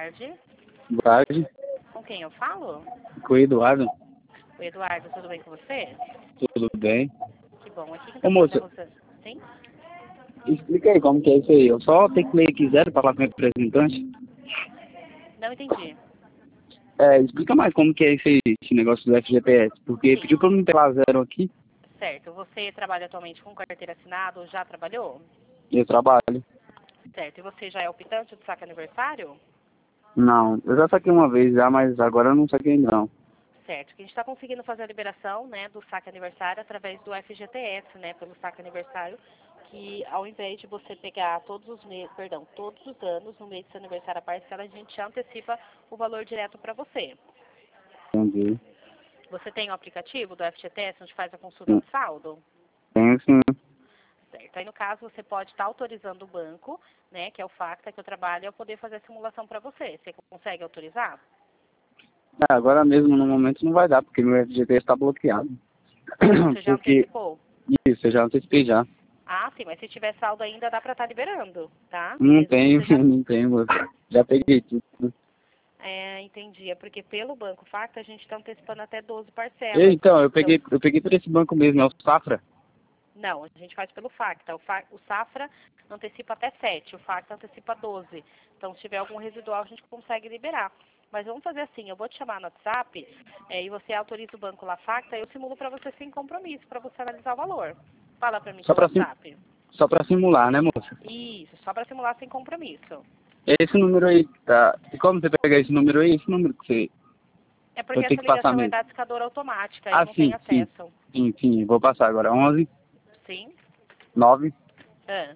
tarde. Boa tarde. Com quem eu falo? Com o Eduardo. O Eduardo, tudo bem com você? Tudo bem? Que bom. Aqui que Ô, tá moça, você? Sim? explica aí como que é isso aí. Eu só tenho que ler aqui zero para falar com o representante. Não entendi. Explica mais como que é esse negócio do FGTS. Porque Sim. pediu para eu não pegar zero aqui. Certo. Você trabalha atualmente com carteira assinada ou já trabalhou? Eu trabalho. Certo. E você já é optante do saque aniversário? Não, eu já saquei uma vez já, mas agora eu não saquei não. Certo. Que a gente está conseguindo fazer a liberação, né, do saque aniversário através do FGTS, né, pelo saque aniversário, que ao invés de você pegar todos os meses, todos os anos, no mês do seu aniversário a parcela, a gente já antecipa o valor direto para você. Entendi. Você tem o aplicativo do FGTS onde faz a consulta do saldo? Tenho sim. Certo. Aí, no caso, você pode estar autorizando o banco, né, que é o Facta, que eu trabalho, a poder fazer a simulação para você. Você consegue autorizar? Agora mesmo, no momento, não vai dar, porque meu FGTS está bloqueado. Você já Porque, antecipou? isso, eu já antecipei já. Ah, sim, mas se tiver saldo ainda dá para estar liberando, tá? Não Mesmo que tenho, você já... não tenho, moça. Já peguei tudo. Entendi. É porque pelo Banco Facta a gente está antecipando até 12 parcelas. Então, Então, eu peguei por esse banco mesmo, é o Safra. não, a gente faz pelo Facta. O Safra antecipa até 7, o Facta antecipa 12. Então, se tiver algum residual, a gente consegue liberar. Mas vamos fazer assim, eu vou te chamar no WhatsApp e você autoriza o banco lá Facta, eu simulo para você sem compromisso, para você analisar o valor. Fala para mim Só seu pra, WhatsApp. só pra simular, né, moça? Isso, só para simular sem compromisso. Esse número aí, tá? E como você pega esse número aí? Esse número que você... É porque Eu tenho essa que passar ligação é mesmo. da discadora automática, eu Ah, não tenho sim, sim. acesso. Sim, sim. Vou passar agora. 11, Sim? 9, Ah,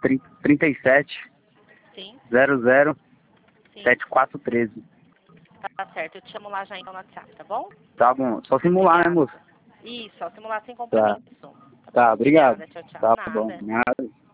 37, sim, 00, sim. 7413. Tá certo, eu te chamo lá já então no WhatsApp, tá bom? Tá bom. Só simular, né, Obrigada. moça? Isso, ó, simular sem Tá. compromisso. Tá Tá, bom? obrigado. Obrigada, tchau, tchau. Tá bom. Nada. Nada.